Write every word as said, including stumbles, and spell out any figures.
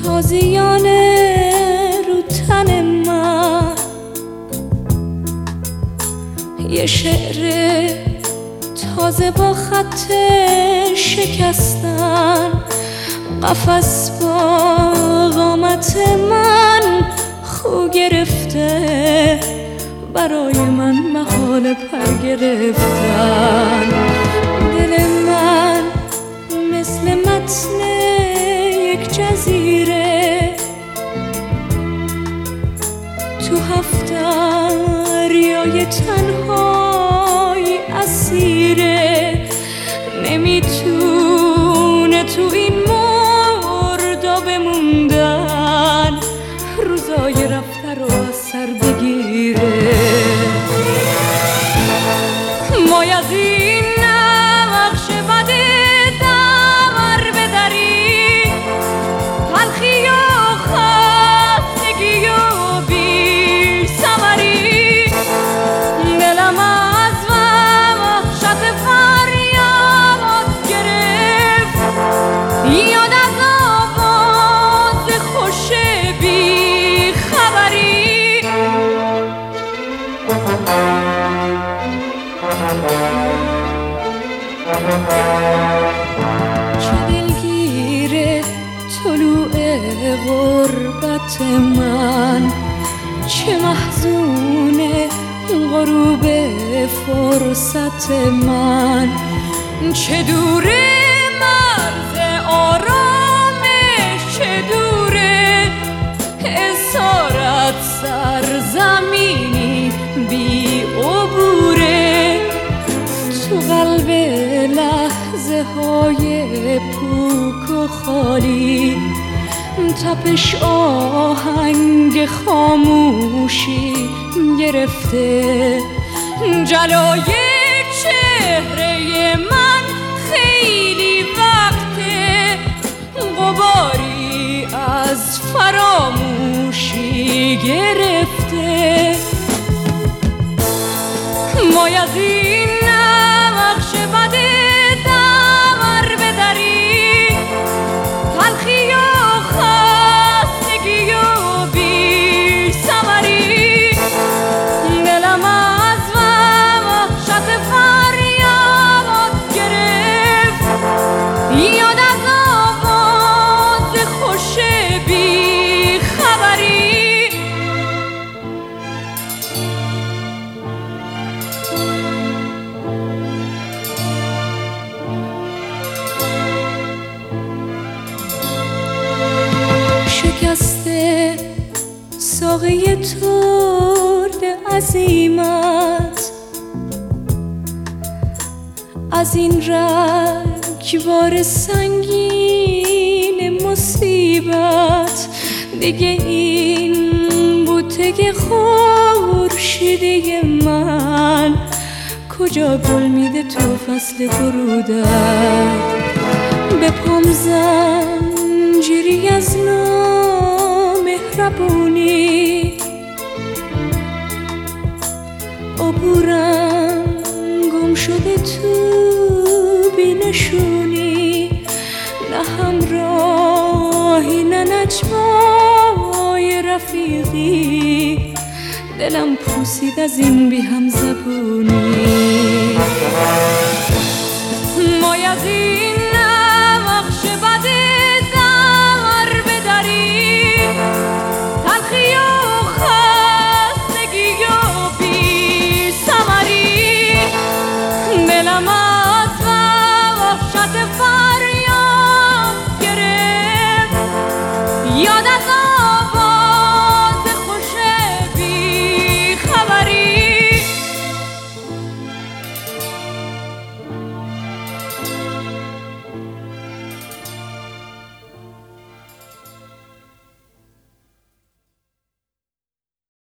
تازیانه رو تن من یه شعر تازه با خط شکستن قفس با قامت من خو گرفته برای من محال پر گرفتن دل من مثل متن یک جزیره تو هفت دریای تنهایی اسیره نمیتونه تو این مردا بموندن روزای رفته رو از سر بگیره مای از این نقش بد دور بدری تلخی و خستگی و بی ثمری دلم از وحشت فریاد گرفت یاد از آواز خوش بی خبری چه دلگیر طلوع غربت من چه محزون غروب فرصت من چه دوره مرز آرامش چه دوره اسارت سرزمینی بی عبوره تو قلب لحظه های پوک و خالی تپش آهنگ خاموشی گرفته جلوی چهره من خیلی وقته غباری از فراموشی گرفته مای از این نقش بد دور بدری تلخی و خستگی و بی ثمری دلم از وحشت فریاد گرفت یاد از آواز خوش بی خبری شکسته ساقه ترد عزیمت از این رگبار سنگین مصیبت دیگه این بوته خورشیدی من کجا گل میده تو فصل برودت به پام زنجیری از نامهربونی عبورم گم شده تو بینشونی نه همراهی نه نجوای رفیقی دلم پوسید از این بی هم زبونی مای از این نقش بد دور بدری تلخی و خستگی و بی ثمری دلم از وحشت فریاد گرفت یاد از